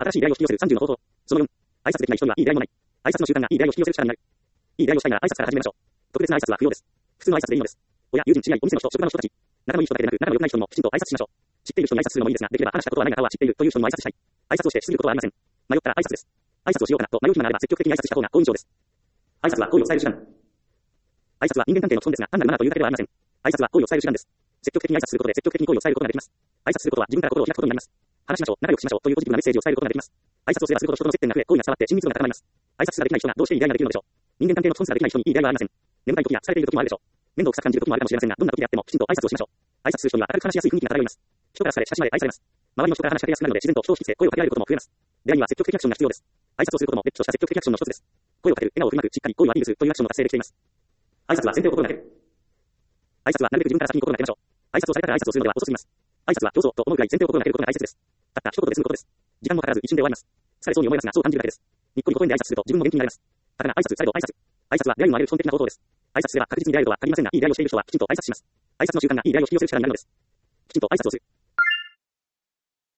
新しい依頼を引き寄せる30の方法。その4、挨拶できない人にはいい依頼もない。挨拶の習慣がいい依頼を引き寄せる力になる。いい依頼をしたいなら挨拶から始めましょう。特別な挨拶は不要です。普通の挨拶でいいのです。親、友人、知り合い、お店の人、職場の人たち。仲のいい人だけでなく、仲の良くない人にもきちんと挨拶しましょう。知っている人に挨拶するのもいいですが、できれば話したことはないが他は知っているという人にも挨拶したい。挨拶をしてしすぎることはありません。迷ったら挨拶です。挨拶をしようかなと迷う暇があれば積極的に挨拶した方が好印象です。挨拶は好意を伝える手段。挨拶は人間関係の基本ですが、単なるマナーというだけではありません。挨拶は好意を伝える手段です。積極的に挨拶することで積極的に好意を伝えることができます。挨拶することは自分から心を開くことになります。話しましょう、仲良くしましょうというポジティブなメッセージを伝えることができます。挨拶をすればするほど人との接点が増え、好意が伝わって親密度が高まります。挨拶すらできない人がどうしていい依頼ができるのでしょう。人間関係の基本すらできない人にいい依頼はありません。眠たい時や疲れている時もあるでしょう。面倒くさく感じる時もあるかもしれませんが、どんな時であってもきちんと挨拶をしましょう。挨拶する人には明るく話しやすい雰囲気が漂います。人から好かれ親しまれ愛されます。周りの人から話しかけやすくなるので自然と人を引きつけ声をかけられることも増えます。出会いには積極的アクションが必要です。挨拶をすることも別途した積極的アクションの一つです。声をかける、笑顔を振りまく、しっかり声をアピールするというアクションも達成できています。挨拶は先手を心がける。挨拶はなるべく自分から先に心がけましょう。挨拶をされたら挨拶をするのでは遅すぎます。挨拶はどうぞと思うくらい前提を心がけることが大切です。たった一言で済むことです。時間もかからず一瞬で終わります。疲れそうに思いますがそう感じるだけです。にっこり微笑んで挨拶すると自分も元気になります。だから挨拶、再度挨拶。挨拶は出会いにもあれる基本的な方法です。挨拶すれば確実に出会えるとは限りませんが、いい出会いをしている人はきちんと挨拶します。挨拶の習慣がいい出会いを引き寄せる力になるのです。きちんと挨拶をする。